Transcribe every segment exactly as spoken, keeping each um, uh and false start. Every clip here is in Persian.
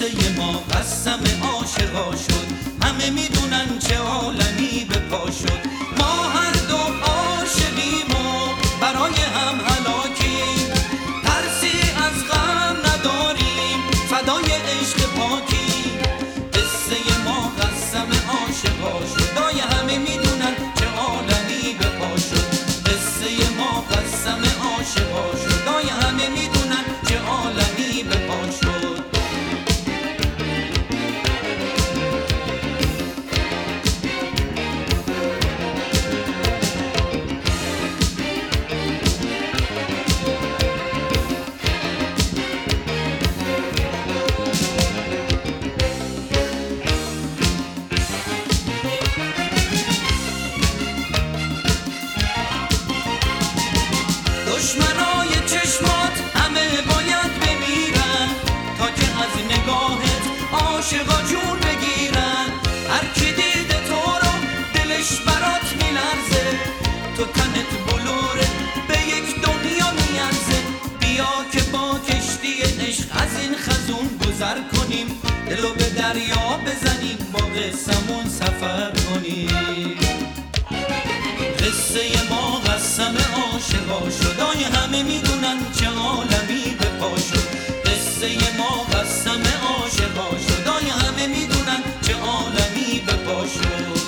قصه ما قسم عاشقا شد، همه میدونن چه عالمی به پا شد. ما هر دو عاشقیم و برای هم هلاکیم، ترسی از غم نداریم، فدای عشق پاکیم. قصه ما قسم عاشقا شد، دای همه میدونن چه عالمی به پا شد. قصه ما قسم عاشقا شد، دای همه میدونن چه عالمی به پا شد. دشمنای چشمات همه باید بمیرن، تا که از نگاهت عاشقا جون بگیرن. هر کی دیده تو رو دلش برات میلرزه، تو تنت بلوره به یک دنیا میارزه. بیا که با کشتی عشق از این خزون گذر کنیم، دلو به دریا بزنیم، با قسمون سفر کنیم. قصه ما قسم عاشقا شد، دای همه میدونن چه عالمی به پا شد. قصه ما قسم عاشقا شد، دای همه میدونن چه عالمی به پا شد.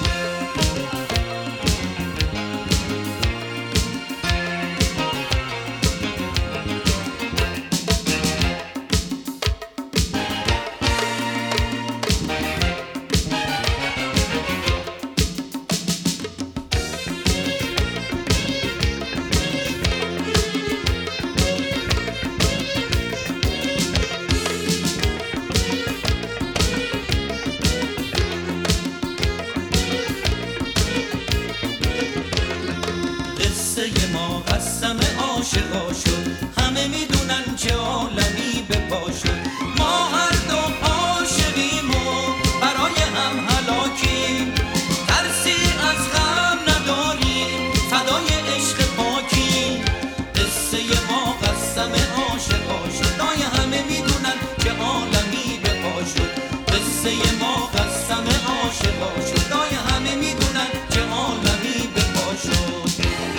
قصه ما قسم عاشقا شد، همه میدونن چه عالمی به پا شد. ما هر دو عاشقیم و برای هم هلاکیم، ترسی از غم نداریم، فدای عشق پاکیم. قصه ما قسم عاشقا شد، دای همه میدونن چه عالمی به پا شد. قصه ما قسم عاشقا شد، دای همه میدونن چه عالمی به پا شد.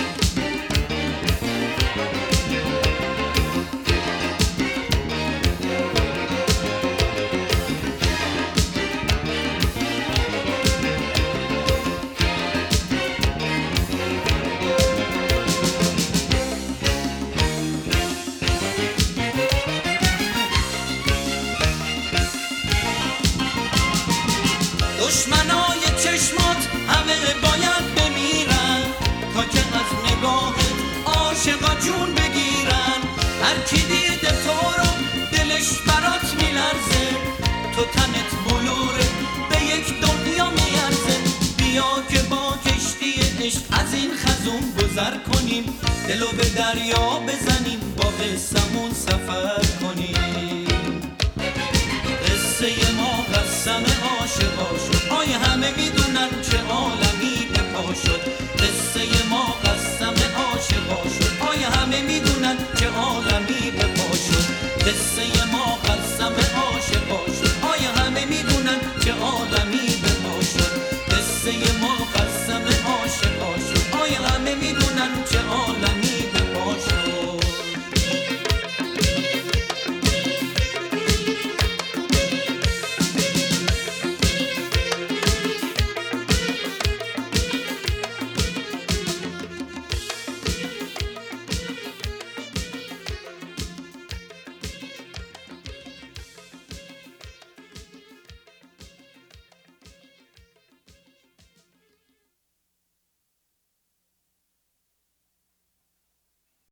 دشمنای چشمات همه باید بمیرن، تا که از نگاهت عاشقا جون بگیرن. هر کی دیده تو رو دلش برات میلرزه، تو تنت بلوره به یک دنیا میارزه. بیا که با کشتی عشق از این خزون گذر کنیم، دلو به دریا بزنیم، با قسمون سفر کنیم. قصه ما قسم عاشقا شد، آی همه میدونن چه عالمی به پا شد. قصه ما قسم عاشقا شد، آی همه میدونن چه عالمی